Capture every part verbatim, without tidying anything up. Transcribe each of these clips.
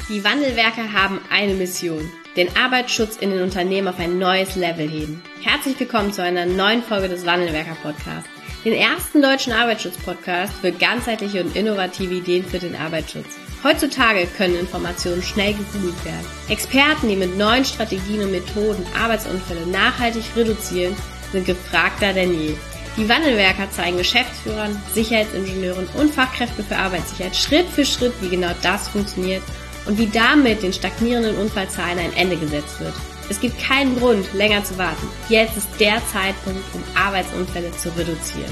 Die Wandelwerker haben eine Mission: den Arbeitsschutz in den Unternehmen auf ein neues Level heben. Herzlich willkommen zu einer neuen Folge des Wandelwerker-Podcasts, den ersten deutschen Arbeitsschutz-Podcast für ganzheitliche und innovative Ideen für den Arbeitsschutz. Heutzutage können Informationen schnell gegoogelt werden. Experten, die mit neuen Strategien und Methoden Arbeitsunfälle nachhaltig reduzieren, sind gefragter denn je. Die Wandelwerker zeigen Geschäftsführern, Sicherheitsingenieuren und Fachkräften für Arbeitssicherheit Schritt für Schritt, wie genau das funktioniert und wie damit den stagnierenden Unfallzahlen ein Ende gesetzt wird. Es gibt keinen Grund, länger zu warten. Jetzt ist der Zeitpunkt, um Arbeitsunfälle zu reduzieren.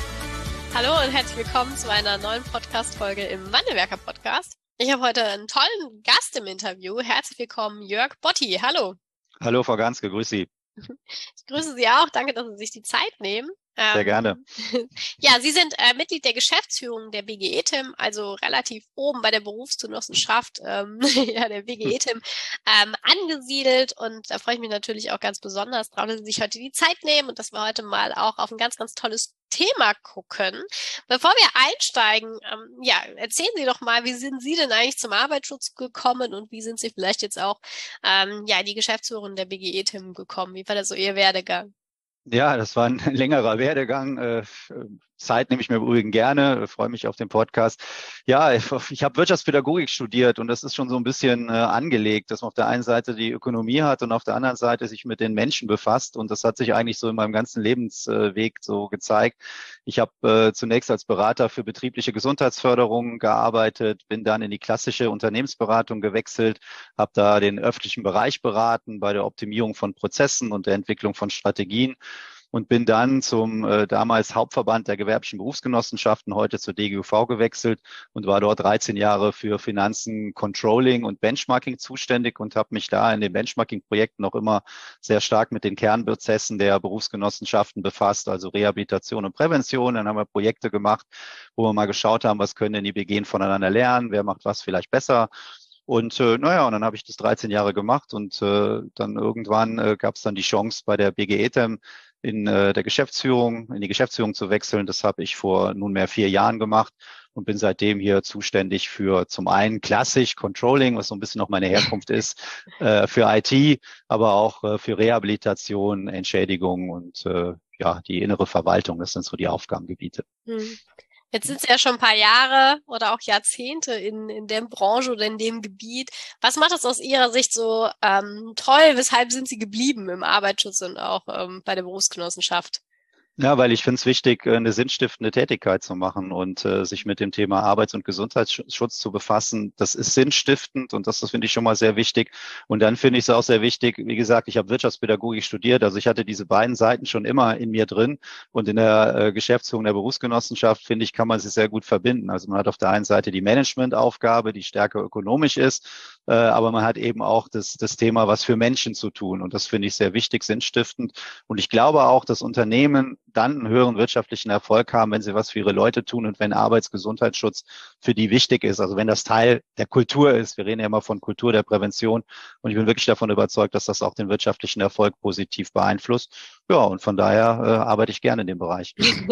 Hallo und herzlich willkommen zu einer neuen Podcast-Folge im Wandelwerker-Podcast. Ich habe heute einen tollen Gast im Interview. Herzlich willkommen, Jörg Botti. Hallo. Hallo, Frau Ganske, grüß Sie. Ich grüße Sie auch. Danke, dass Sie sich die Zeit nehmen. Sehr gerne. Ja, Sie sind äh, Mitglied der Geschäftsführung der B G E-T I M, also relativ oben bei der Berufsgenossenschaft ähm, ja, der B G E-T I M ähm, angesiedelt. Und da freue ich mich natürlich auch ganz besonders drauf, dass Sie sich heute die Zeit nehmen und dass wir heute mal auch auf ein ganz, ganz tolles Thema gucken. Bevor wir einsteigen, ähm, ja, erzählen Sie doch mal, wie sind Sie denn eigentlich zum Arbeitsschutz gekommen und wie sind Sie vielleicht jetzt auch ähm, ja die Geschäftsführerin der B G E-T I M gekommen? Wie war das so Ihr Werdegang? Ja, das war ein längerer Werdegang. Äh, Zeit nehme ich mir übrigens gerne, freue mich auf den Podcast. Ja, ich, ich habe Wirtschaftspädagogik studiert und das ist schon so ein bisschen äh, angelegt, dass man auf der einen Seite die Ökonomie hat und auf der anderen Seite sich mit den Menschen befasst. Und das hat sich eigentlich so in meinem ganzen Lebensweg so gezeigt. Ich habe äh, zunächst als Berater für betriebliche Gesundheitsförderung gearbeitet, bin dann in die klassische Unternehmensberatung gewechselt, habe da den öffentlichen Bereich beraten bei der Optimierung von Prozessen und der Entwicklung von Strategien. Und bin dann zum äh, damals Hauptverband der gewerblichen Berufsgenossenschaften, heute zur D G U V, gewechselt und war dort dreizehn Jahre für Finanzen, Controlling und Benchmarking zuständig und habe mich da in den Benchmarking-Projekten noch immer sehr stark mit den Kernprozessen der Berufsgenossenschaften befasst, also Rehabilitation und Prävention. Dann haben wir Projekte gemacht, wo wir mal geschaut haben, was können denn die B G voneinander lernen, wer macht was vielleicht besser. Und äh, naja, und dann habe ich das dreizehn Jahre gemacht und äh, dann irgendwann äh, gab es dann die Chance bei der B G E-T I M in äh, der Geschäftsführung, in die Geschäftsführung zu wechseln. Das habe ich vor nunmehr vier Jahren gemacht und bin seitdem hier zuständig für zum einen klassisch Controlling, was so ein bisschen noch meine Herkunft ist, äh, für I T, aber auch äh, für Rehabilitation, Entschädigung und äh, ja die innere Verwaltung. Das sind so die Aufgabengebiete. Hm. Jetzt sind Sie ja schon ein paar Jahre oder auch Jahrzehnte in, in der Branche oder in dem Gebiet. Was macht das aus Ihrer Sicht so ähm, toll? Weshalb sind Sie geblieben im Arbeitsschutz und auch ähm, bei der Berufsgenossenschaft? Ja, weil ich finde es wichtig, eine sinnstiftende Tätigkeit zu machen und äh, sich mit dem Thema Arbeits- und Gesundheitsschutz zu befassen. Das ist sinnstiftend und das, das finde ich schon mal sehr wichtig. Und dann finde ich es auch sehr wichtig, wie gesagt, ich habe Wirtschaftspädagogik studiert, also ich hatte diese beiden Seiten schon immer in mir drin und in der äh, Geschäftsführung der Berufsgenossenschaft, finde ich, kann man sie sehr gut verbinden. Also man hat auf der einen Seite die Managementaufgabe, die stärker ökonomisch ist, äh, aber man hat eben auch das, das Thema, was für Menschen zu tun und das finde ich sehr wichtig, sinnstiftend. Und ich glaube auch, dass Unternehmen dann einen höheren wirtschaftlichen Erfolg haben, wenn sie was für ihre Leute tun und wenn Arbeitsgesundheitsschutz für die wichtig ist. Also wenn das Teil der Kultur ist. Wir reden ja immer von Kultur der Prävention und ich bin wirklich davon überzeugt, dass das auch den wirtschaftlichen Erfolg positiv beeinflusst. Ja, und von daher äh, arbeite ich gerne in dem Bereich.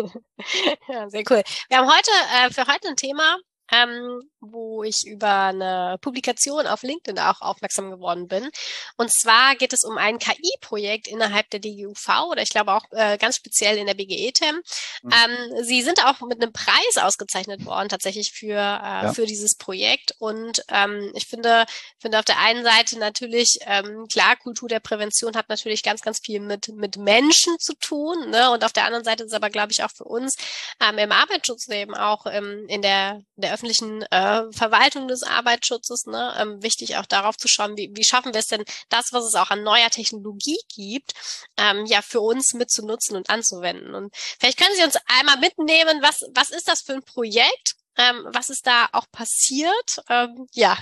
Ja, sehr cool. Wir haben heute äh, für heute ein Thema, ähm, wo ich über eine Publikation auf LinkedIn auch aufmerksam geworden bin. Und zwar geht es um ein K I-Projekt innerhalb der D G U V oder ich glaube auch äh, ganz speziell in der B G E-T I M. Mhm. Ähm, Sie sind auch mit einem Preis ausgezeichnet worden tatsächlich für äh, ja. für dieses Projekt. Und ähm, ich finde finde auf der einen Seite natürlich ähm, klar, Kultur der Prävention hat natürlich ganz ganz viel mit mit Menschen zu tun, ne? Und auf der anderen Seite ist aber glaube ich auch für uns ähm, im Arbeitsschutz eben auch ähm, in der der öffentlichen äh, Verwaltung des Arbeitsschutzes, ne, ähm, wichtig auch darauf zu schauen, wie, wie schaffen wir es denn, das, was es auch an neuer Technologie gibt, ähm, ja für uns mitzunutzen und anzuwenden. Und vielleicht können Sie uns einmal mitnehmen, was was ist das für ein Projekt? Ähm, was ist da auch passiert? Ähm, ja.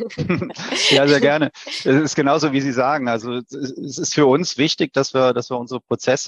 Ja, sehr gerne. Es ist genauso, wie Sie sagen. Also es ist für uns wichtig, dass wir, dass wir unsere Prozesse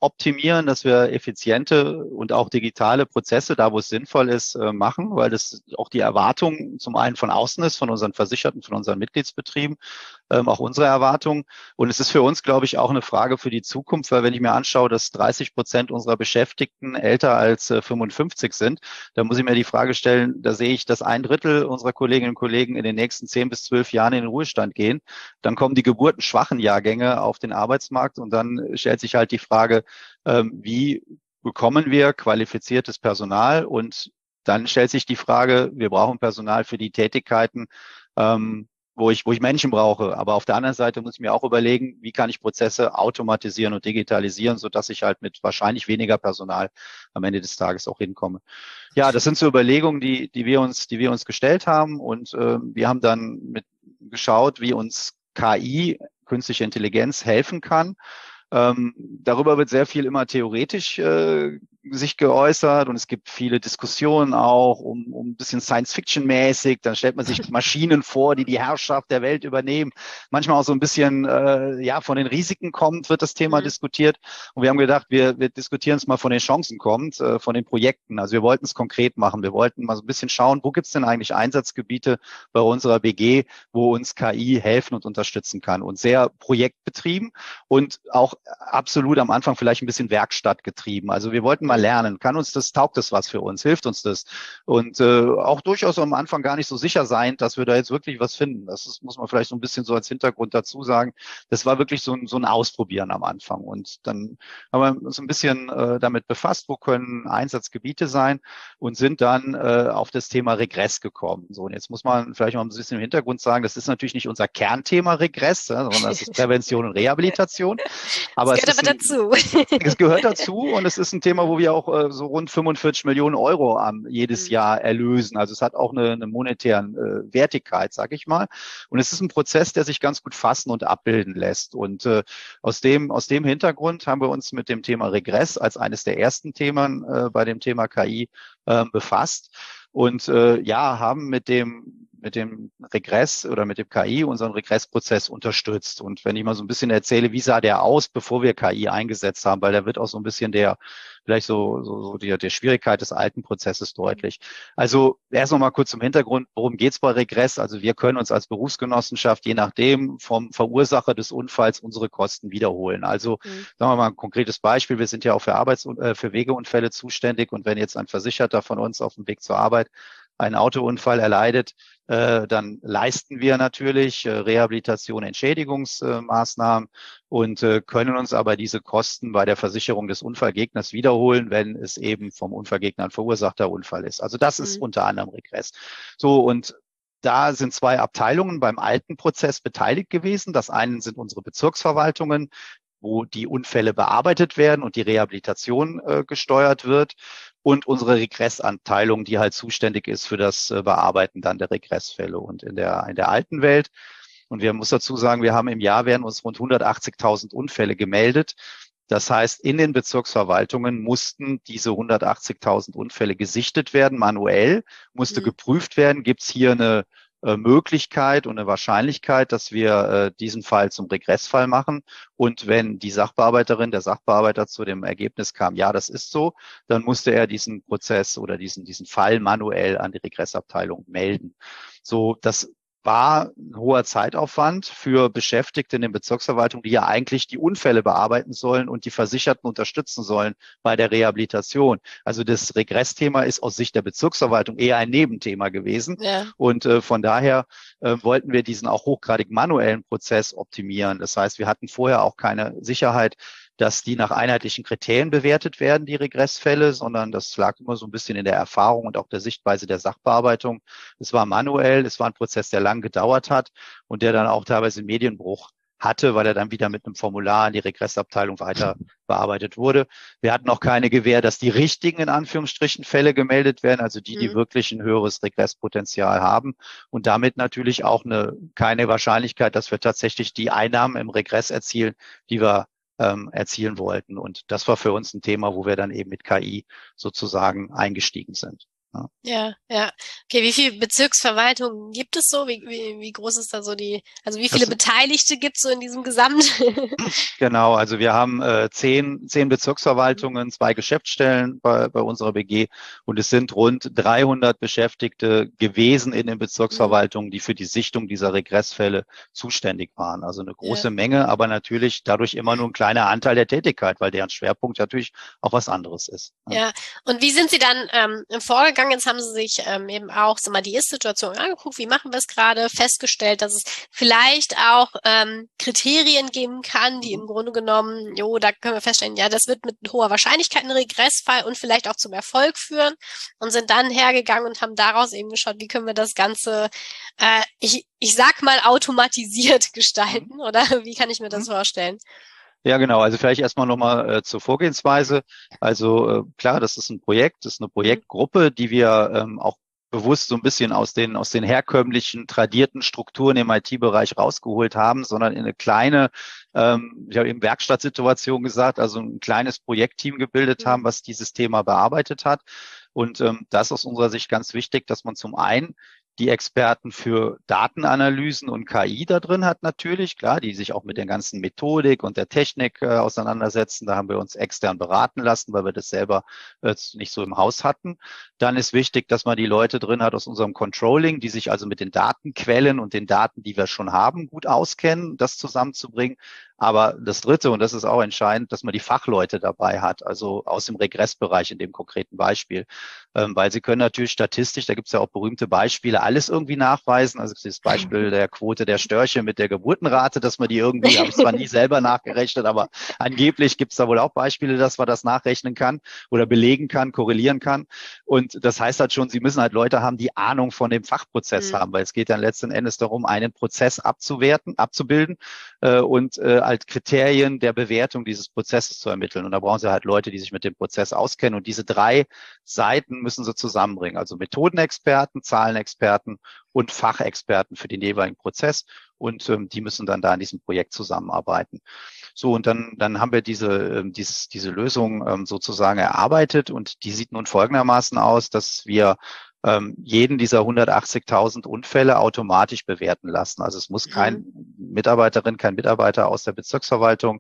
optimieren, dass wir effiziente und auch digitale Prozesse, da wo es sinnvoll ist, machen, weil das auch die Erwartung zum einen von außen ist, von unseren Versicherten, von unseren Mitgliedsbetrieben, ähm, auch unsere Erwartung. Und es ist für uns, glaube ich, auch eine Frage für die Zukunft, weil wenn ich mir anschaue, dass dreißig Prozent unserer Beschäftigten älter als äh, fünfundfünfzig sind, da muss ich mir die Frage stellen, da sehe ich, dass ein Drittel unserer Kolleginnen und Kollegen in den nächsten zehn bis zwölf Jahren in den Ruhestand gehen. Dann kommen die geburtenschwachen Jahrgänge auf den Arbeitsmarkt und dann stellt sich halt die Frage, ähm, wie bekommen wir qualifiziertes Personal? Und dann stellt sich die Frage, wir brauchen Personal für die Tätigkeiten, ähm, wo ich, wo ich Menschen brauche. Aber auf der anderen Seite muss ich mir auch überlegen, wie kann ich Prozesse automatisieren und digitalisieren, sodass ich halt mit wahrscheinlich weniger Personal am Ende des Tages auch hinkomme. Ja, das sind so Überlegungen, die, die wir uns, die wir uns gestellt haben. Und äh, wir haben dann mit geschaut, wie uns K I, künstliche Intelligenz, helfen kann. Ähm, darüber wird sehr viel immer theoretisch äh, sich geäußert und es gibt viele Diskussionen auch um, um ein bisschen Science-Fiction-mäßig. Dann stellt man sich Maschinen vor, die die Herrschaft der Welt übernehmen. Manchmal auch so ein bisschen äh, ja von den Risiken kommt, wird das Thema mhm. diskutiert. Und wir haben gedacht, wir, wir diskutieren es mal von den Chancen kommt, äh, von den Projekten. Also wir wollten es konkret machen. Wir wollten mal so ein bisschen schauen, wo gibt es denn eigentlich Einsatzgebiete bei unserer B G, wo uns K I helfen und unterstützen kann. Und sehr projektbetrieben und auch absolut am Anfang vielleicht ein bisschen Werkstattgetrieben. Also wir wollten mal lernen, kann uns das, taugt das was für uns, hilft uns das? Und äh, auch durchaus am Anfang gar nicht so sicher sein, dass wir da jetzt wirklich was finden. Das ist, muss man vielleicht so ein bisschen so als Hintergrund dazu sagen. Das war wirklich so ein, so ein Ausprobieren am Anfang. Und dann haben wir uns ein bisschen äh, damit befasst, wo können Einsatzgebiete sein und sind dann äh, auf das Thema Regress gekommen. So, und jetzt muss man vielleicht mal ein bisschen im Hintergrund sagen, das ist natürlich nicht unser Kernthema Regress, ja, sondern das ist Prävention und Rehabilitation. Aber das gehört es aber ein, dazu. Es gehört dazu und es ist ein Thema, wo wir auch äh, so rund fünfundvierzig Millionen Euro am, jedes mhm. Jahr erlösen. Also es hat auch eine, eine monetäre äh, Wertigkeit, sag ich mal. Und es ist ein Prozess, der sich ganz gut fassen und abbilden lässt. Und äh, aus dem aus dem Hintergrund haben wir uns mit dem Thema Regress als eines der ersten Themen äh, bei dem Thema K I äh, befasst. Und äh, ja, haben mit dem mit dem Regress oder mit dem K I unseren Regressprozess unterstützt. Und wenn ich mal so ein bisschen erzähle, wie sah der aus, bevor wir K I eingesetzt haben, weil da wird auch so ein bisschen der, vielleicht so, so, so die, der Schwierigkeit des alten Prozesses deutlich. Also erst noch mal kurz zum Hintergrund, worum geht's bei Regress? Also wir können uns als Berufsgenossenschaft je nachdem vom Verursacher des Unfalls unsere Kosten wiederholen. Also mhm. sagen wir mal ein konkretes Beispiel, wir sind ja auch für Arbeits- äh, für Wegeunfälle zuständig und wenn jetzt ein Versicherter von uns auf dem Weg zur Arbeit einen Autounfall erleidet, äh, dann leisten wir natürlich äh, Rehabilitation, Entschädigungsmaßnahmen äh, und äh, können uns aber diese Kosten bei der Versicherung des Unfallgegners wiederholen, wenn es eben vom Unfallgegner ein verursachter Unfall ist. Also das mhm. ist unter anderem Regress. So, und da sind zwei Abteilungen beim alten Prozess beteiligt gewesen. Das eine sind unsere Bezirksverwaltungen, wo die Unfälle bearbeitet werden und die Rehabilitation äh, gesteuert wird. Und unsere Regressanteilung, die halt zuständig ist für das äh, Bearbeiten dann der Regressfälle. Und in der, in der alten Welt, und wir muss dazu sagen, wir haben im Jahr werden uns rund hundertachtzigtausend Unfälle gemeldet. Das heißt, in den Bezirksverwaltungen mussten diese hundertachtzigtausend Unfälle gesichtet werden, manuell, musste mhm. geprüft werden, gibt es hier eine Möglichkeit und eine Wahrscheinlichkeit, dass wir äh, diesen Fall zum Regressfall machen. Und wenn die Sachbearbeiterin, der Sachbearbeiter zu dem Ergebnis kam, ja, das ist so, dann musste er diesen Prozess oder diesen, diesen Fall manuell an die Regressabteilung melden. So, das war ein hoher Zeitaufwand für Beschäftigte in den Bezirksverwaltungen, die ja eigentlich die Unfälle bearbeiten sollen und die Versicherten unterstützen sollen bei der Rehabilitation. Also das Regressthema ist aus Sicht der Bezirksverwaltung eher ein Nebenthema gewesen. Ja. Und äh, von daher äh, wollten wir diesen auch hochgradig manuellen Prozess optimieren. Das heißt, wir hatten vorher auch keine Sicherheit, dass die nach einheitlichen Kriterien bewertet werden, die Regressfälle, sondern das lag immer so ein bisschen in der Erfahrung und auch der Sichtweise der Sachbearbeitung. Es war manuell, es war ein Prozess, der lang gedauert hat und der dann auch teilweise Medienbruch hatte, weil er dann wieder mit einem Formular in die Regressabteilung weiter bearbeitet wurde. Wir hatten auch keine Gewähr, dass die richtigen, in Anführungsstrichen, Fälle gemeldet werden, also die, die mhm. wirklich ein höheres Regresspotenzial haben und damit natürlich auch eine keine Wahrscheinlichkeit, dass wir tatsächlich die Einnahmen im Regress erzielen, die wir ähm, erzielen wollten. Und das war für uns ein Thema, wo wir dann eben mit K I sozusagen eingestiegen sind. Ja, ja. ja. Okay, wie viele Bezirksverwaltungen gibt es so? Wie, wie, wie groß ist da so die, also wie viele das, Beteiligte gibt es so in diesem Gesamt? genau, also wir haben äh, zehn, zehn Bezirksverwaltungen, zwei Geschäftsstellen bei, bei unserer B G und es sind rund dreihundert Beschäftigte gewesen in den Bezirksverwaltungen, die für die Sichtung dieser Regressfälle zuständig waren. Also eine Ja. große Menge, aber natürlich dadurch immer nur ein kleiner Anteil der Tätigkeit, weil deren Schwerpunkt natürlich auch was anderes ist. Ja. Ja, und wie sind Sie dann ähm, vorgegangen? Jetzt haben Sie sich ähm, eben auch so mal die Ist-Situation angeguckt. Wie machen wir es gerade? Festgestellt, dass es vielleicht auch ähm, Kriterien geben kann, die im Grunde genommen, jo, da können wir feststellen, ja, das wird mit hoher Wahrscheinlichkeit ein Regressfall und vielleicht auch zum Erfolg führen und sind dann hergegangen und haben daraus eben geschaut, wie können wir das Ganze, äh, ich, ich sag mal, automatisiert gestalten, oder wie kann ich mir das vorstellen? Ja, genau. Also vielleicht erstmal nochmal äh, zur Vorgehensweise. Also äh, klar, das ist ein Projekt, das ist eine Projektgruppe, die wir ähm, auch bewusst so ein bisschen aus den, aus den herkömmlichen, tradierten Strukturen im I T-Bereich rausgeholt haben, sondern in eine kleine, ähm, ich habe eben Werkstattsituation gesagt, also ein kleines Projektteam gebildet haben, was dieses Thema bearbeitet hat. Und ähm, das ist aus unserer Sicht ganz wichtig, dass man zum einen die Experten für Datenanalysen und K I da drin hat natürlich, klar, die sich auch mit der ganzen Methodik und der Technik äh, auseinandersetzen. Da haben wir uns extern beraten lassen, weil wir das selber äh, nicht so im Haus hatten. Dann ist wichtig, dass man die Leute drin hat aus unserem Controlling, die sich also mit den Datenquellen und den Daten, die wir schon haben, gut auskennen, das zusammenzubringen. Aber das Dritte, und das ist auch entscheidend, dass man die Fachleute dabei hat, also aus dem Regressbereich in dem konkreten Beispiel. Ähm, weil sie können natürlich statistisch, da gibt es ja auch berühmte Beispiele, alles irgendwie nachweisen. Also das Beispiel der Quote der Störche mit der Geburtenrate, dass man die irgendwie, habe ich zwar nie selber nachgerechnet, aber angeblich gibt es da wohl auch Beispiele, dass man das nachrechnen kann oder belegen kann, korrelieren kann. Und das heißt halt schon, sie müssen halt Leute haben, die Ahnung von dem Fachprozess mhm. haben, weil es geht dann letzten Endes darum, einen Prozess abzuwerten, abzubilden äh, und äh, als Kriterien der Bewertung dieses Prozesses zu ermitteln. Und da brauchen sie halt Leute, die sich mit dem Prozess auskennen. Und diese drei Seiten müssen sie zusammenbringen. Also Methodenexperten, Zahlenexperten und Fachexperten für den jeweiligen Prozess. Und ähm, die müssen dann da in diesem Projekt zusammenarbeiten. So, und dann, dann haben wir diese, ähm, dieses, diese Lösung ähm, sozusagen erarbeitet. Und die sieht nun folgendermaßen aus, dass wir ähm, jeden dieser hundertachtzigtausend Unfälle automatisch bewerten lassen. Also es muss kein Mitarbeiterin, kein Mitarbeiter aus der Bezirksverwaltung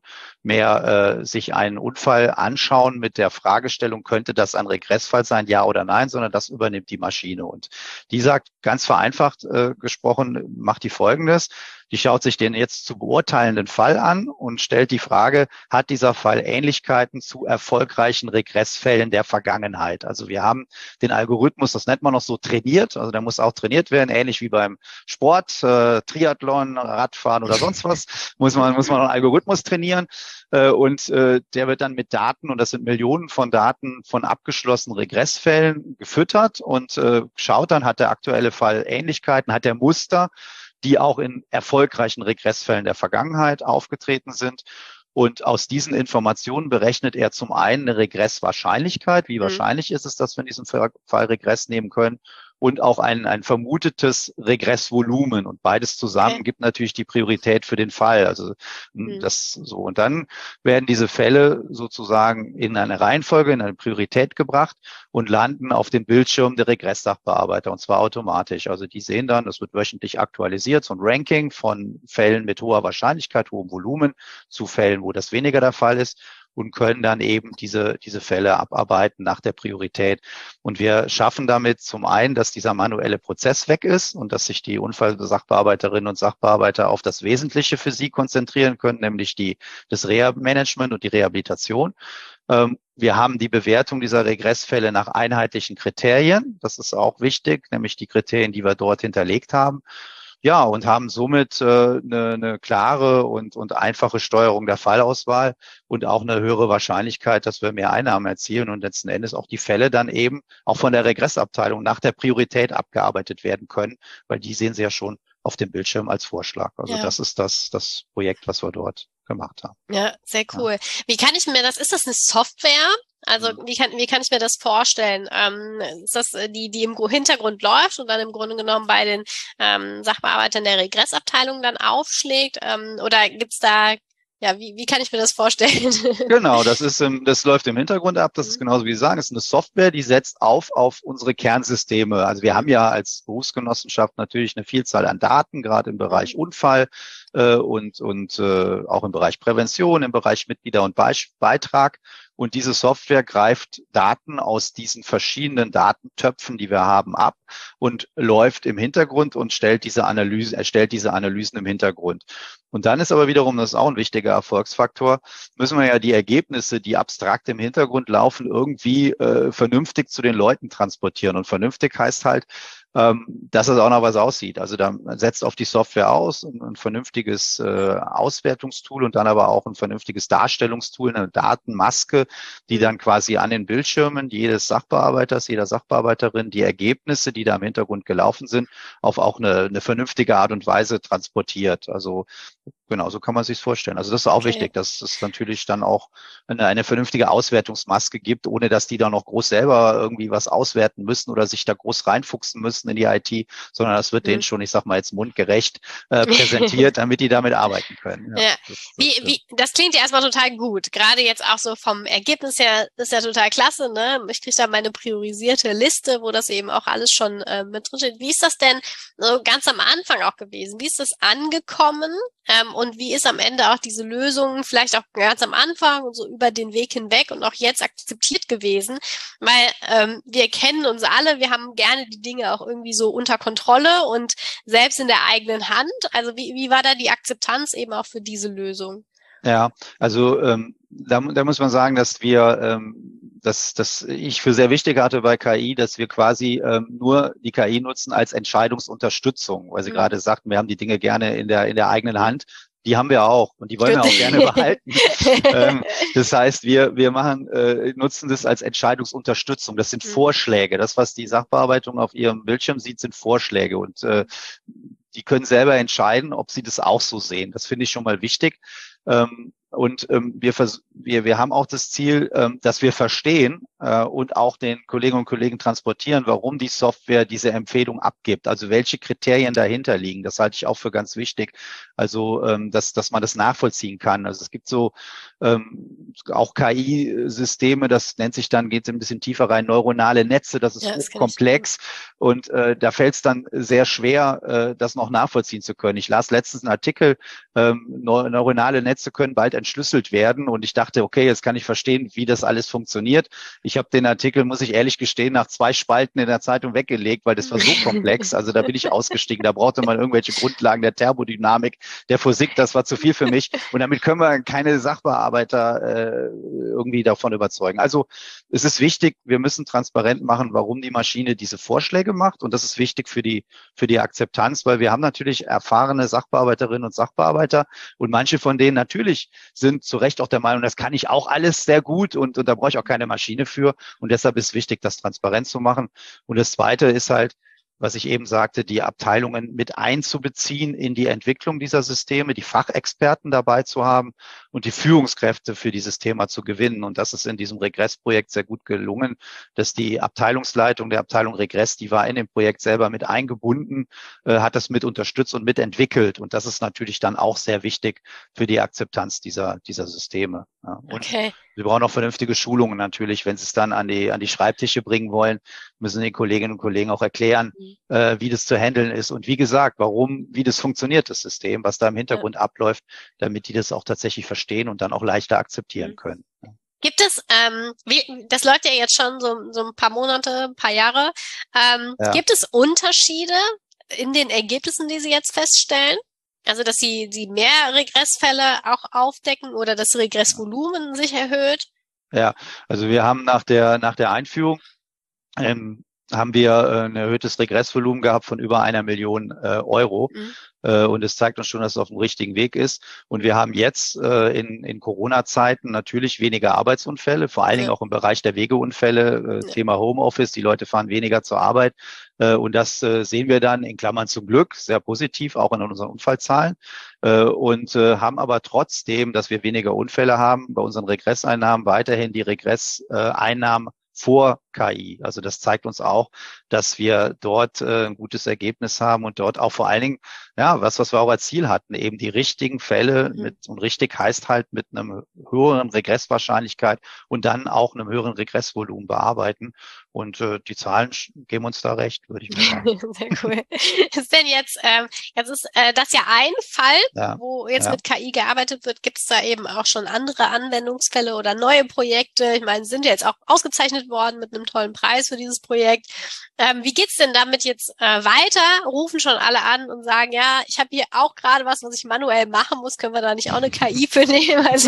mehr äh, sich einen Unfall anschauen mit der Fragestellung, könnte das ein Regressfall sein, ja oder nein, sondern das übernimmt die Maschine. Und die sagt, ganz vereinfacht äh, gesprochen, macht die Folgendes. Die schaut sich den jetzt zu beurteilenden Fall an und stellt die Frage, hat dieser Fall Ähnlichkeiten zu erfolgreichen Regressfällen der Vergangenheit? Also wir haben den Algorithmus, das nennt man noch so, trainiert. Also der muss auch trainiert werden, ähnlich wie beim Sport, äh, Triathlon, Radfahren oder sonst was, muss man, muss man einen Algorithmus trainieren. Äh, und äh, der wird dann mit Daten, und das sind Millionen von Daten von abgeschlossenen Regressfällen gefüttert und äh, schaut dann, hat der aktuelle Fall Ähnlichkeiten, hat der Muster, die auch in erfolgreichen Regressfällen der Vergangenheit aufgetreten sind. Und aus diesen Informationen berechnet er zum einen eine Regresswahrscheinlichkeit, wie mhm. wahrscheinlich ist es, dass wir in diesem Fall Regress nehmen können, und auch ein, ein vermutetes Regressvolumen. Und beides zusammen okay. gibt natürlich die Priorität für den Fall. Also mhm. das so. Und dann werden diese Fälle sozusagen in eine Reihenfolge, in eine Priorität gebracht und landen auf dem Bildschirm der Regresssachbearbeiter, und zwar automatisch. Also die sehen dann, das wird wöchentlich aktualisiert, so ein Ranking von Fällen mit hoher Wahrscheinlichkeit, hohem Volumen zu Fällen, wo das weniger der Fall ist, und können dann eben diese, diese Fälle abarbeiten nach der Priorität. Und wir schaffen damit zum einen, dass dieser manuelle Prozess weg ist und dass sich die Unfallsachbearbeiterinnen und Sachbearbeiter auf das Wesentliche für sie konzentrieren können, nämlich die, das Reha-Management und die Rehabilitation. Ähm, wir haben die Bewertung dieser Regressfälle nach einheitlichen Kriterien. Das ist auch wichtig, nämlich die Kriterien, die wir dort hinterlegt haben. Ja, und haben somit äh, eine, eine klare und, und einfache Steuerung der Fallauswahl und auch eine höhere Wahrscheinlichkeit, dass wir mehr Einnahmen erzielen und letzten Endes auch die Fälle dann eben auch von der Regressabteilung nach der Priorität abgearbeitet werden können, weil die sehen Sie ja schon auf dem Bildschirm als Vorschlag. Also ja. das ist das, das Projekt, was wir dort gemacht haben. Ja, sehr cool. Ja. Wie kann ich mir das, ist das eine Software? Also wie kann, wie kann ich mir das vorstellen? Ähm, ist das die, die im Hintergrund läuft und dann im Grunde genommen bei den ähm, Sachbearbeitern der Regressabteilung dann aufschlägt? Ähm, oder gibt's da ja, wie, wie kann ich mir das vorstellen? Genau, das ist, im, das läuft im Hintergrund ab. Das ist genauso wie Sie sagen, es ist eine Software, die setzt auf auf unsere Kernsysteme. Also wir haben ja als Berufsgenossenschaft natürlich eine Vielzahl an Daten, gerade im Bereich Unfall äh, und und äh, auch im Bereich Prävention, im Bereich Mitglieder- und Be- Beitrag. Und diese Software greift Daten aus diesen verschiedenen Datentöpfen, die wir haben, ab und läuft im Hintergrund und stellt diese Analyse, erstellt diese Analysen im Hintergrund. Und dann ist aber wiederum, das ist auch ein wichtiger Erfolgsfaktor, müssen wir ja die Ergebnisse, die abstrakt im Hintergrund laufen, irgendwie äh, vernünftig zu den Leuten transportieren. Und vernünftig heißt halt, ähm, dass es auch noch was aussieht. Also da setzt auf die Software aus ein, ein vernünftiges äh, Auswertungstool und dann aber auch ein vernünftiges Darstellungstool, eine Datenmaske, die dann quasi an den Bildschirmen jedes Sachbearbeiters, jeder Sachbearbeiterin die Ergebnisse, die da im Hintergrund gelaufen sind, auf auch eine, eine vernünftige Art und Weise transportiert. Also genau, so kann man sich vorstellen. Also das ist auch okay. Wichtig, dass es natürlich dann auch eine, eine vernünftige Auswertungsmaske gibt, ohne dass die da noch groß selber irgendwie was auswerten müssen oder sich da groß reinfuchsen müssen in die I T, sondern das wird mhm. denen schon, ich sag mal jetzt mundgerecht äh, präsentiert, damit die damit arbeiten können. Ja. Ja. Das, das, wie, wie, das klingt ja erstmal total gut. Gerade jetzt auch so vom Ergebnis her, das ist ja total klasse, ne? Ich kriege da meine priorisierte Liste, wo das eben auch alles schon äh, mit drin steht. Wie ist das denn so ganz am Anfang auch gewesen? Wie ist das angekommen? Ähm, und wie ist am Ende auch diese Lösung vielleicht auch ganz am Anfang und so über den Weg hinweg und auch jetzt akzeptiert gewesen? Weil ähm, wir kennen uns alle, wir haben gerne die Dinge auch irgendwie so unter Kontrolle und selbst in der eigenen Hand. Also wie, wie war da die Akzeptanz eben auch für diese Lösung? Ja, also ähm, da, da muss man sagen, dass wir, ähm, dass, dass ich für sehr wichtig hatte bei K I, dass wir quasi ähm, nur die K I nutzen als Entscheidungsunterstützung, weil Sie mhm. gerade sagten, wir haben die Dinge gerne in der in der eigenen Hand. Die haben wir auch und die wollen Gut. wir auch gerne behalten. ähm, das heißt, wir wir machen äh, nutzen das als Entscheidungsunterstützung. Das sind mhm. Vorschläge. Das, was die Sachbearbeitung auf ihrem Bildschirm sieht, sind Vorschläge und äh, die können selber entscheiden, ob sie das auch so sehen. Das finde ich schon mal wichtig. Ähm, und ähm, wir, wir, wir haben auch das Ziel, ähm, dass wir verstehen äh, und auch den Kolleginnen und Kollegen transportieren, warum die Software diese Empfehlung abgibt, also welche Kriterien dahinter liegen. Das halte ich auch für ganz wichtig, also ähm, dass, dass man das nachvollziehen kann. Also es gibt so ähm, auch K I-Systeme, das nennt sich dann, geht es ein bisschen tiefer rein, neuronale Netze, das ist ja, hochkomplex und äh, da fällt es dann sehr schwer, äh, das noch nachvollziehen zu können. Ich las letztens einen Artikel, ähm, neuronale Netze können bald entschlüsselt werden und ich dachte, okay, jetzt kann ich verstehen, wie das alles funktioniert. Ich habe den Artikel, muss ich ehrlich gestehen, nach zwei Spalten in der Zeitung weggelegt, weil das war so komplex, also da bin ich ausgestiegen, da brauchte man irgendwelche Grundlagen der Thermodynamik, der Physik, das war zu viel für mich und damit können wir keine Sachbearbeiter äh, irgendwie davon überzeugen. Also es ist wichtig, wir müssen transparent machen, warum die Maschine diese Vorschläge macht und das ist wichtig für die für die Akzeptanz, weil wir haben natürlich erfahrene Sachbearbeiterinnen und Sachbearbeiter und manche von denen natürlich sind zu Recht auch der Meinung, das kann ich auch alles sehr gut und, und da brauche ich auch keine Maschine für und deshalb ist wichtig, das transparent zu machen. Und das Zweite ist halt, was ich eben sagte, die Abteilungen mit einzubeziehen in die Entwicklung dieser Systeme, die Fachexperten dabei zu haben und die Führungskräfte für dieses Thema zu gewinnen. Und das ist in diesem Regressprojekt sehr gut gelungen, dass die Abteilungsleitung der Abteilung Regress, die war in dem Projekt selber mit eingebunden, äh, hat das mit unterstützt und mitentwickelt. Und das ist natürlich dann auch sehr wichtig für die Akzeptanz dieser, dieser Systeme. Ja. Und okay. Wir brauchen auch vernünftige Schulungen natürlich. Wenn Sie es dann an die, an die Schreibtische bringen wollen, müssen die Kolleginnen und Kollegen auch erklären, mhm. äh, wie das zu handeln ist. Und wie gesagt, warum, wie das funktioniert, das System, was da im Hintergrund ja. abläuft, damit die das auch tatsächlich verstehen und dann auch leichter akzeptieren mhm. können. Gibt es, ähm, wie, das läuft ja jetzt schon so, so ein paar Monate, ein paar Jahre, ähm, ja. gibt es Unterschiede in den Ergebnissen, die Sie jetzt feststellen? Also, dass sie, sie mehr Regressfälle auch aufdecken oder das Regressvolumen sich erhöht? Ja, also wir haben nach der, nach der Einführung, ähm, haben wir äh, ein erhöhtes Regressvolumen gehabt von über einer Million äh, Euro. Mhm. Äh, und es zeigt uns schon, dass es auf dem richtigen Weg ist. Und wir haben jetzt äh, in, in Corona-Zeiten natürlich weniger Arbeitsunfälle, vor allen Dingen auch im Bereich der Wegeunfälle, äh, ja. Thema Homeoffice, die Leute fahren weniger zur Arbeit. Äh, und das äh, sehen wir dann in Klammern zum Glück sehr positiv, auch in unseren Unfallzahlen. Äh, und äh, haben aber trotzdem, dass wir weniger Unfälle haben, bei unseren Regresseinnahmen weiterhin die Regresseinnahmen vor K I. Also das zeigt uns auch, dass wir dort äh, ein gutes Ergebnis haben und dort auch vor allen Dingen, ja, was, was wir auch als Ziel hatten, eben die richtigen Fälle Mhm. mit, und richtig heißt halt mit einem höheren Regresswahrscheinlichkeit und dann auch einem höheren Regressvolumen bearbeiten. Und äh, die Zahlen geben uns da recht, würde ich mal sagen. Sehr cool. Ist denn jetzt, ähm, jetzt ist äh, das ja ein Fall, Ja, wo jetzt ja. mit K I gearbeitet wird. Gibt es da eben auch schon andere Anwendungsfälle oder neue Projekte? Ich meine, sind ja jetzt auch ausgezeichnet worden mit einem tollen Preis für dieses Projekt. Ähm, wie geht's denn damit jetzt äh, weiter? Rufen schon alle an und sagen, ja, ich habe hier auch gerade was, was ich manuell machen muss. Können wir da nicht auch eine K I für nehmen? Also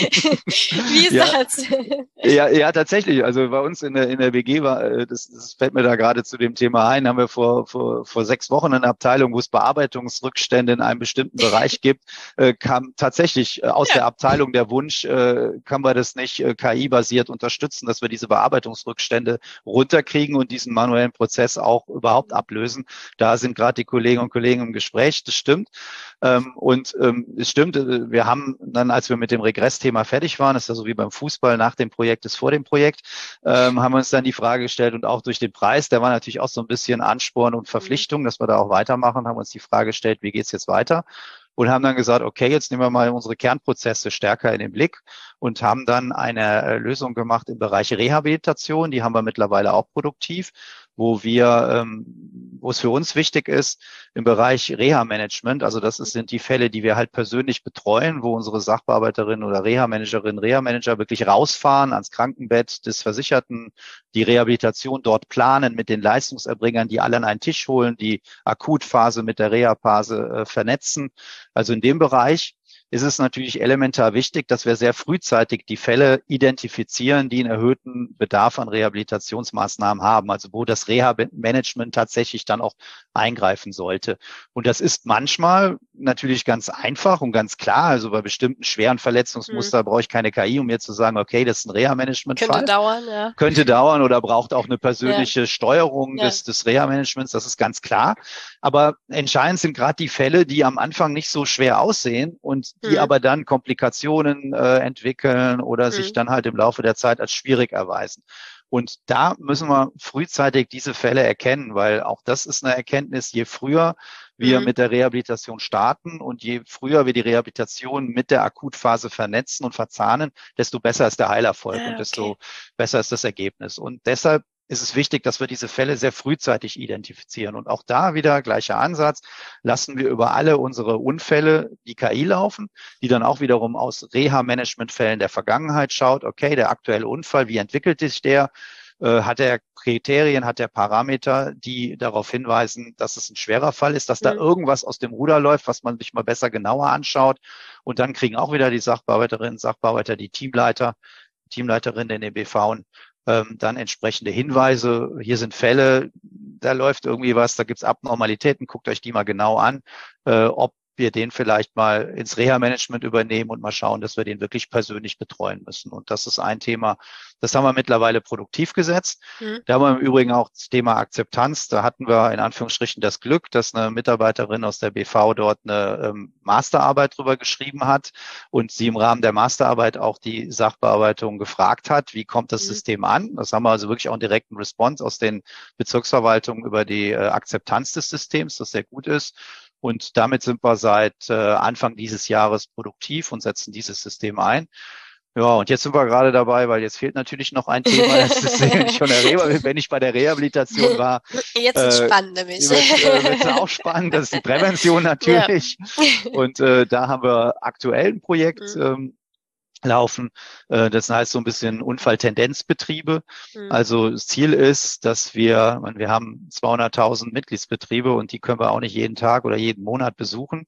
wie ist Ja. das? Ja, ja, tatsächlich. Also bei uns in der, in der W G war, äh, das, das fällt mir da gerade zu dem Thema ein, haben wir vor, vor, vor sechs Wochen eine Abteilung, wo es Bearbeitungsrückstände in einem bestimmten Bereich gibt, äh, kam tatsächlich äh, aus Ja. der Abteilung der Wunsch, äh, kann man das nicht äh, K I-basiert unterstützen, dass wir diese Bearbeitungsrückstände runterkriegen und diesen manuellen Prozess auch überhaupt ablösen. Da sind gerade die Kolleginnen und Kollegen im Gespräch, das stimmt. Ähm, und ähm, es stimmt, äh, wir haben dann, als wir mit dem Regressthema fertig waren, ist ja so wie beim Fußball, nach dem Projekt ist vor dem Projekt, ähm, haben wir uns dann die Frage gestellt und auch durch den Preis, der war natürlich auch so ein bisschen Ansporn und Verpflichtung, dass wir da auch weitermachen, haben uns die Frage gestellt, wie geht's jetzt weiter? Und haben dann gesagt, okay, jetzt nehmen wir mal unsere Kernprozesse stärker in den Blick und haben dann eine äh, Lösung gemacht im Bereich Rehabilitation. Die haben wir mittlerweile auch produktiv, wo wir, ähm, wo es für uns wichtig ist, im Bereich Reha-Management, also das ist, sind die Fälle, die wir halt persönlich betreuen, wo unsere Sachbearbeiterin oder Reha-Managerin, Reha-Manager wirklich rausfahren ans Krankenbett des Versicherten, die Rehabilitation dort planen, mit den Leistungserbringern, die alle an einen Tisch holen, die Akutphase mit der Reha-Phase äh, vernetzen. Also in dem Bereich ist es natürlich elementar wichtig, dass wir sehr frühzeitig die Fälle identifizieren, die einen erhöhten Bedarf an Rehabilitationsmaßnahmen haben, also wo das Reha-Management tatsächlich dann auch eingreifen sollte. Und das ist manchmal natürlich ganz einfach und ganz klar. Also bei bestimmten schweren Verletzungsmustern hm. brauche ich keine K I, um mir zu sagen, okay, das ist ein Reha-Management-Fall. Könnte dauern, ja. Könnte dauern oder braucht auch eine persönliche ja. Steuerung ja. des, des Reha-Managements, das ist ganz klar. Aber entscheidend sind gerade die Fälle, die am Anfang nicht so schwer aussehen und die hm. aber dann Komplikationen äh, entwickeln oder hm. sich dann halt im Laufe der Zeit als schwierig erweisen. Und da müssen wir frühzeitig diese Fälle erkennen, weil auch das ist eine Erkenntnis, je früher wir mhm. mit der Rehabilitation starten und je früher wir die Rehabilitation mit der Akutphase vernetzen und verzahnen, desto besser ist der Heilerfolg ah, okay. und desto besser ist das Ergebnis. Und deshalb ist es wichtig, dass wir diese Fälle sehr frühzeitig identifizieren. Und auch da wieder gleicher Ansatz, lassen wir über alle unsere Unfälle die K I laufen, die dann auch wiederum aus Reha-Management-Fällen der Vergangenheit schaut, okay, der aktuelle Unfall, wie entwickelt sich der? Äh, hat er Kriterien, hat er Parameter, die darauf hinweisen, dass es ein schwerer Fall ist, dass da mhm. irgendwas aus dem Ruder läuft, was man sich mal besser genauer anschaut. Und dann kriegen auch wieder die Sachbearbeiterinnen, Sachbearbeiter, die Teamleiter, Teamleiterinnen in den B V ähm, dann entsprechende Hinweise. Hier sind Fälle, da läuft irgendwie was, da gibt's Abnormalitäten, guckt euch die mal genau an, äh, ob wir den vielleicht mal ins Reha-Management übernehmen und mal schauen, dass wir den wirklich persönlich betreuen müssen. Und das ist ein Thema, das haben wir mittlerweile produktiv gesetzt. Mhm. Da haben wir im Übrigen auch das Thema Akzeptanz. Da hatten wir in Anführungsstrichen das Glück, dass eine Mitarbeiterin aus der B V dort eine ähm, Masterarbeit drüber geschrieben hat und sie im Rahmen der Masterarbeit auch die Sachbearbeitung gefragt hat, wie kommt das mhm. System an? Das haben wir also wirklich auch einen direkten Response aus den Bezirksverwaltungen über die äh, Akzeptanz des Systems, das sehr gut ist. Und damit sind wir seit äh, Anfang dieses Jahres produktiv und setzen dieses System ein. Ja, und jetzt sind wir gerade dabei, weil jetzt fehlt natürlich noch ein Thema, das ist schon der Reha, wenn ich bei der Rehabilitation war. Jetzt ist äh, spannend nämlich. Wird äh, wird's auch spannend, das ist die Prävention natürlich. Ja. Und äh, da haben wir aktuell ein Projekt, mhm. ähm, laufen. Das heißt so ein bisschen Unfalltendenzbetriebe. Mhm. Also das Ziel ist, dass wir, wir haben zweihunderttausend Mitgliedsbetriebe und die können wir auch nicht jeden Tag oder jeden Monat besuchen.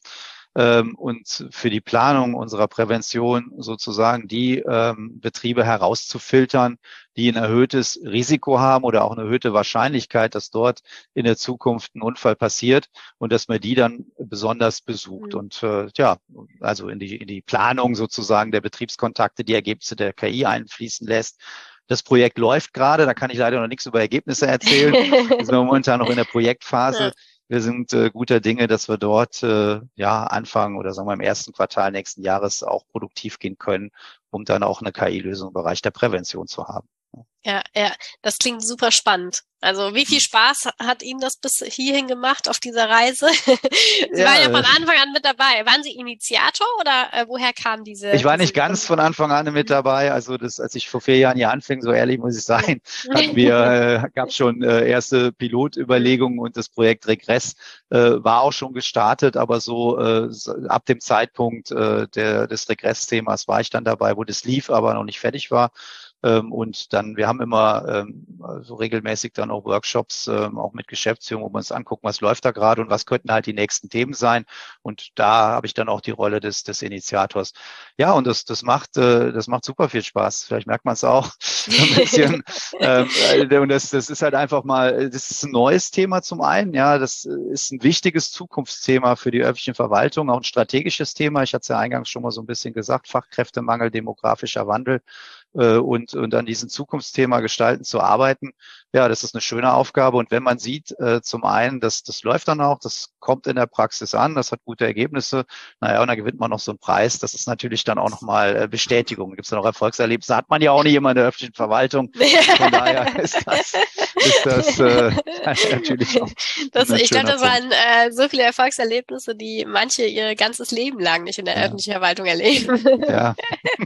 Und für die Planung unserer Prävention sozusagen die ähm, Betriebe herauszufiltern, die ein erhöhtes Risiko haben oder auch eine erhöhte Wahrscheinlichkeit, dass dort in der Zukunft ein Unfall passiert und dass man die dann besonders besucht. Mhm. Und äh, ja, also in die, in die Planung sozusagen der Betriebskontakte die Ergebnisse der K I einfließen lässt. Das Projekt läuft gerade, da kann ich leider noch nichts über Ergebnisse erzählen. Wir sind momentan noch in der Projektphase. Ja. Wir sind äh, guter Dinge, dass wir dort äh, ja Anfang oder sagen wir im ersten Quartal nächsten Jahres auch produktiv gehen können, um dann auch eine K I-Lösung im Bereich der Prävention zu haben. Ja, ja, das klingt super spannend. Also wie viel Spaß hat Ihnen das bis hierhin gemacht auf dieser Reise? Sie ja, waren ja von Anfang an mit dabei. Waren Sie Initiator oder äh, woher kam diese? Ich war diese nicht ganz von Anfang an mit dabei. Also das, als ich vor vier Jahren hier anfing, so ehrlich muss ich sein, hatten wir, äh, gab schon äh, erste Pilotüberlegungen und das Projekt Regress äh, war auch schon gestartet. Aber so äh, ab dem Zeitpunkt äh, der, des Regress-Themas war ich dann dabei, wo das lief, aber noch nicht fertig war. Und dann, wir haben immer ähm, so regelmäßig dann auch Workshops, ähm, auch mit Geschäftsführung, wo wir uns angucken, was läuft da gerade und was könnten halt die nächsten Themen sein. Und da habe ich dann auch die Rolle des, des Initiators. Ja, und das, das macht, äh, das macht super viel Spaß. Vielleicht merkt man es auch ein bisschen. ähm, und das, das ist halt einfach mal, das ist ein neues Thema zum einen. Ja, das ist ein wichtiges Zukunftsthema für die öffentliche Verwaltung, auch ein strategisches Thema. Ich hatte es ja eingangs schon mal so ein bisschen gesagt, Fachkräftemangel, demografischer Wandel. Und, und an diesem Zukunftsthema gestalten zu arbeiten, ja, das ist eine schöne Aufgabe. Und wenn man sieht, äh, zum einen, dass das läuft dann auch, das kommt in der Praxis an, das hat gute Ergebnisse, naja, und dann gewinnt man noch so einen Preis, das ist natürlich dann auch nochmal äh, Bestätigung. Da gibt es dann auch Erfolgserlebnisse, hat man ja auch nicht immer in der öffentlichen Verwaltung. Von daher ist das, ist das äh, natürlich auch das, ich glaube, das waren äh, so viele Erfolgserlebnisse, die manche ihr ganzes Leben lang nicht in der ja. öffentlichen Verwaltung erleben. Ja.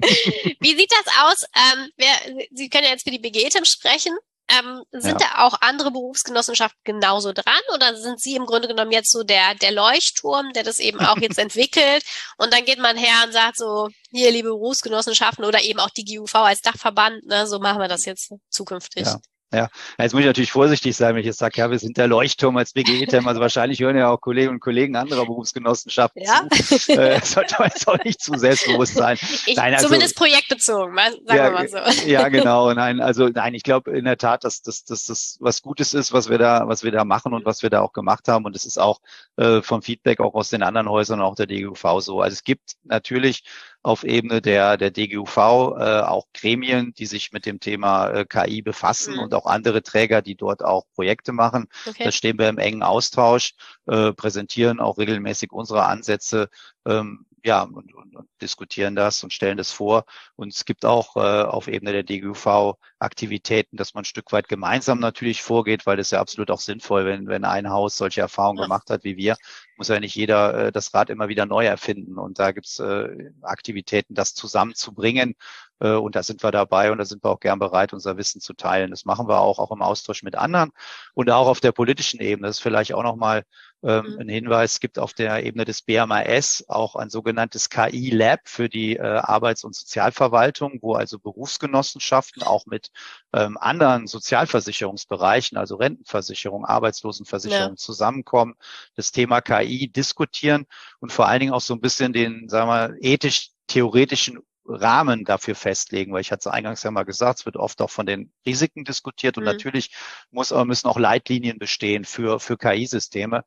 Wie sieht das aus? Ähm, wer, Sie können ja jetzt für die B G E T E M sprechen. Ähm, sind ja. da auch andere Berufsgenossenschaften genauso dran oder sind Sie im Grunde genommen jetzt so der, der Leuchtturm, der das eben auch jetzt entwickelt und dann geht man her und sagt so, hier liebe Berufsgenossenschaften oder eben auch die G U V als Dachverband, ne, so machen wir das jetzt zukünftig. Ja. Ja, jetzt muss ich natürlich vorsichtig sein, wenn ich jetzt sage, ja, wir sind der Leuchtturm als B G E T E M. Also wahrscheinlich hören ja auch Kolleginnen und Kollegen anderer Berufsgenossenschaften ja. zu. Äh, sollte man jetzt auch nicht zu selbstbewusst sein. Ich, nein, also, zumindest projektbezogen, sagen ja, wir mal so. Ja, genau. Nein, also nein, ich glaube in der Tat, dass das dass, dass was Gutes ist, was wir da, was wir da machen und was wir da auch gemacht haben. Und es ist auch äh, vom Feedback auch aus den anderen Häusern, auch der D G U V so. Also es gibt natürlich auf Ebene der der D G U V äh, auch Gremien, die sich mit dem Thema äh, K I befassen mhm. und auch andere Träger, die dort auch Projekte machen. Okay. Da stehen wir im engen Austausch, äh, präsentieren auch regelmäßig unsere Ansätze, ähm, ja, und, und, und diskutieren das und stellen das vor. Und es gibt auch äh, auf Ebene der D G U V Aktivitäten, dass man ein Stück weit gemeinsam natürlich vorgeht, weil das ist ja absolut auch sinnvoll, wenn, wenn ein Haus solche Erfahrungen ja. gemacht hat wie wir, muss ja nicht jeder äh, das Rad immer wieder neu erfinden. Und da gibt's äh, Aktivitäten, das zusammenzubringen. Äh, und da sind wir dabei und da sind wir auch gern bereit, unser Wissen zu teilen. Das machen wir auch, auch im Austausch mit anderen und auch auf der politischen Ebene. Das ist vielleicht auch nochmal ähm, mhm. ein Hinweis. Es gibt auf der Ebene des B M A S auch ein sogenanntes K I-Lab für die äh, Arbeits- und Sozialverwaltung, wo also Berufsgenossenschaften auch mit ähm, anderen Sozialversicherungsbereichen, also Rentenversicherung, Arbeitslosenversicherung ja. zusammenkommen, das Thema K I diskutieren und vor allen Dingen auch so ein bisschen den, sagen wir, ethisch-theoretischen Rahmen dafür festlegen, weil ich hatte es eingangs ja mal gesagt, es wird oft auch von den Risiken diskutiert und mhm. natürlich muss, müssen auch Leitlinien bestehen für, für K I-Systeme.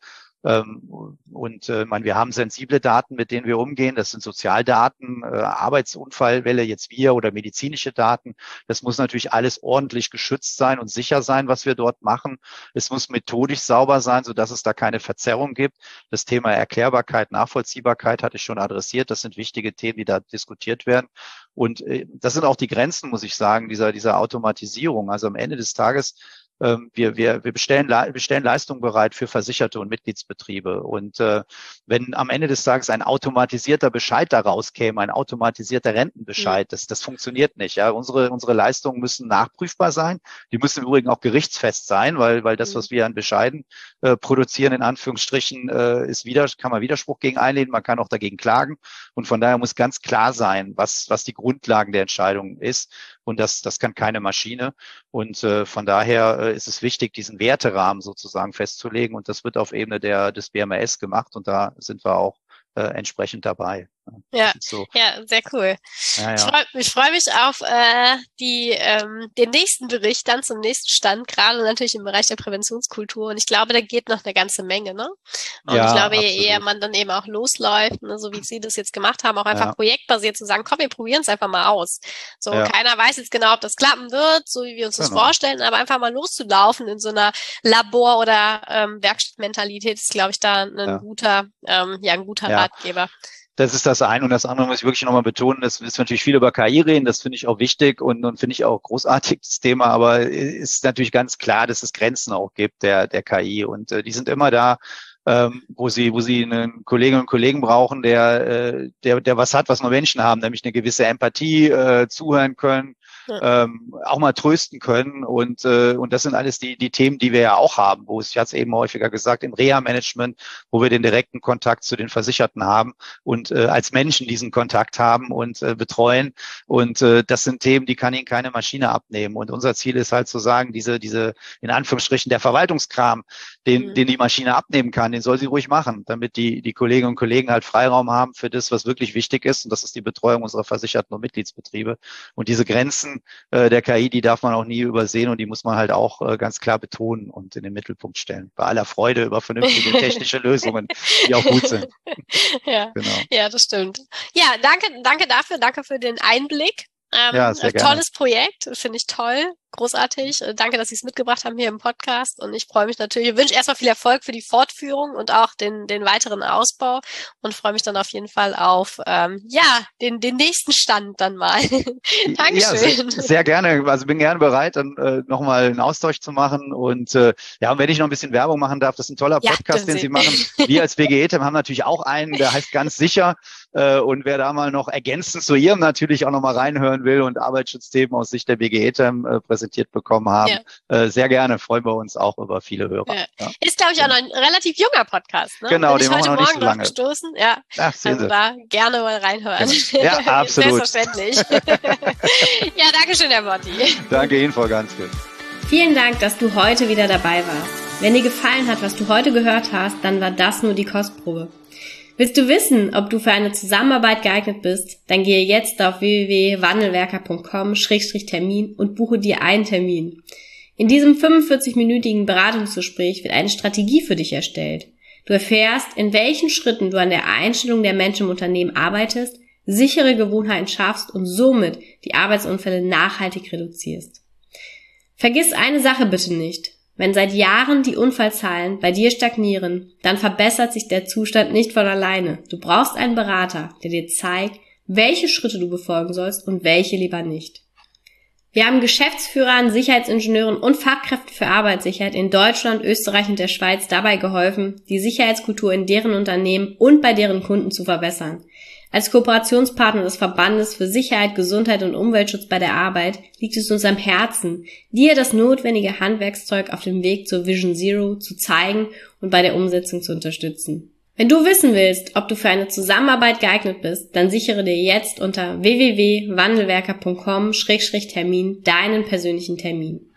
Und äh, meine, wir haben sensible Daten, mit denen wir umgehen. Das sind Sozialdaten, äh, Arbeitsunfallwelle, jetzt wir oder medizinische Daten. Das muss natürlich alles ordentlich geschützt sein und sicher sein, was wir dort machen. Es muss methodisch sauber sein, sodass es da keine Verzerrung gibt. Das Thema Erklärbarkeit, Nachvollziehbarkeit hatte ich schon adressiert. Das sind wichtige Themen, die da diskutiert werden. Und äh, das sind auch die Grenzen, muss ich sagen, dieser, dieser Automatisierung. Also am Ende des Tages Wir, wir, wir bestellen, wir stellen Leistungen bereit für Versicherte und Mitgliedsbetriebe. Und äh, wenn am Ende des Tages ein automatisierter Bescheid daraus käme, ein automatisierter Rentenbescheid, mhm. das, das funktioniert nicht. Ja, unsere, unsere Leistungen müssen nachprüfbar sein. Die müssen im Übrigen auch gerichtsfest sein, weil, weil das, was wir an Bescheiden äh, produzieren, in Anführungsstrichen, äh, ist wieder, kann man Widerspruch gegen einlegen, man kann auch dagegen klagen. Und von daher muss ganz klar sein, was, was die Grundlagen der Entscheidung ist. Und das, das kann keine Maschine. Und äh, von daher äh, ist es wichtig, diesen Werterahmen sozusagen festzulegen. Und das wird auf Ebene der, des B M A S gemacht. Und da sind wir auch äh, entsprechend dabei. Ja, so. Ja, sehr cool. Ja, ja. Ich freue ich freu mich auf äh, die ähm, den nächsten Bericht dann zum nächsten Stand, gerade natürlich im Bereich der Präventionskultur. Und ich glaube, da geht noch eine ganze Menge, ne? Und ja, ich glaube, absolut. Je eher man dann eben auch losläuft, ne, so wie Sie das jetzt gemacht haben, auch einfach ja. projektbasiert zu sagen, komm, wir probieren es einfach mal aus. So, ja. keiner weiß jetzt genau, ob das klappen wird, so wie wir uns genau. das vorstellen, aber einfach mal loszulaufen in so einer Labor- oder ähm, Werkstattmentalität ist, glaube ich, da ein ja. guter, ähm, ja, ein guter ja. Ratgeber. Das ist das eine. Und das andere muss ich wirklich nochmal betonen, das ist natürlich viel über K I reden, das finde ich auch wichtig und, und finde ich auch großartig, das Thema, aber es ist natürlich ganz klar, dass es Grenzen auch gibt der, der K I und äh, die sind immer da, ähm, wo sie, wo sie einen Kolleginnen und Kollegen brauchen, der, äh, der, der was hat, was nur Menschen haben, nämlich eine gewisse Empathie, äh, zuhören können, ja. ähm, auch mal trösten können und äh, und das sind alles die die Themen, die wir ja auch haben, wo es, ich hatte es eben häufiger gesagt, im Reha-Management, wo wir den direkten Kontakt zu den Versicherten haben und äh, als Menschen diesen Kontakt haben und äh, betreuen und äh, das sind Themen, die kann Ihnen keine Maschine abnehmen und unser Ziel ist halt zu sagen, diese diese in Anführungsstrichen der Verwaltungskram, den mhm. den die Maschine abnehmen kann, den soll sie ruhig machen, damit die die Kolleginnen und Kollegen halt Freiraum haben für das, was wirklich wichtig ist und das ist die Betreuung unserer Versicherten und Mitgliedsbetriebe und diese Grenzen der K I, die darf man auch nie übersehen und die muss man halt auch äh, ganz klar betonen und in den Mittelpunkt stellen. Bei aller Freude über vernünftige technische Lösungen, die auch gut sind. Ja, genau. Ja, das stimmt. Ja, danke, danke dafür, danke für den Einblick. Ähm, ja, sehr gerne. Tolles Projekt, finde ich toll, großartig. Danke, dass Sie es mitgebracht haben hier im Podcast und ich freue mich natürlich, ich wünsche erstmal viel Erfolg für die Fortführung und auch den den weiteren Ausbau und freue mich dann auf jeden Fall auf ähm, ja den den nächsten Stand dann mal. Dankeschön. Ja, sehr, sehr gerne, also bin gerne bereit, dann äh, nochmal einen Austausch zu machen und äh, ja, und wenn ich noch ein bisschen Werbung machen darf, das ist ein toller Podcast, ja, den Sie machen. Wir als B G E-Team haben natürlich auch einen, der heißt ganz sicher äh, und wer da mal noch ergänzend zu Ihrem natürlich auch nochmal reinhören will und Arbeitsschutzthemen aus Sicht der B G E-Team äh, präsentiert bekommen haben. Ja. Äh, sehr gerne, freuen wir uns auch über viele Hörer. Ja. Ja. Ist, glaube ich, auch noch ein relativ junger Podcast. Ne? Genau, Bin den machen wir noch nicht so lange. Gestoßen. Ja. Ach, also da gerne mal reinhören. Genau. Ja, absolut. Selbstverständlich. Ja, danke schön, Herr Botti. Danke Ihnen, Frau Ganske. Vielen Dank, dass du heute wieder dabei warst. Wenn dir gefallen hat, was du heute gehört hast, dann war das nur die Kostprobe. Willst du wissen, ob du für eine Zusammenarbeit geeignet bist? Dann gehe jetzt auf w w w punkt wandelwerker punkt com Schrägstrich Termin und buche dir einen Termin. In diesem fünfundvierzig-minütigen Beratungsgespräch wird eine Strategie für dich erstellt. Du erfährst, in welchen Schritten du an der Einstellung der Menschen im Unternehmen arbeitest, sichere Gewohnheiten schaffst und somit die Arbeitsunfälle nachhaltig reduzierst. Vergiss eine Sache bitte nicht. Wenn seit Jahren die Unfallzahlen bei dir stagnieren, dann verbessert sich der Zustand nicht von alleine. Du brauchst einen Berater, der dir zeigt, welche Schritte du befolgen sollst und welche lieber nicht. Wir haben Geschäftsführern, Sicherheitsingenieuren und Fachkräften für Arbeitssicherheit in Deutschland, Österreich und der Schweiz dabei geholfen, die Sicherheitskultur in deren Unternehmen und bei deren Kunden zu verbessern. Als Kooperationspartner des Verbandes für Sicherheit, Gesundheit und Umweltschutz bei der Arbeit liegt es uns am Herzen, dir das notwendige Handwerkszeug auf dem Weg zur Vision Zero zu zeigen und bei der Umsetzung zu unterstützen. Wenn du wissen willst, ob du für eine Zusammenarbeit geeignet bist, dann sichere dir jetzt unter w w w punkt wandelwerker punkt com Schrägstrich Termin deinen persönlichen Termin.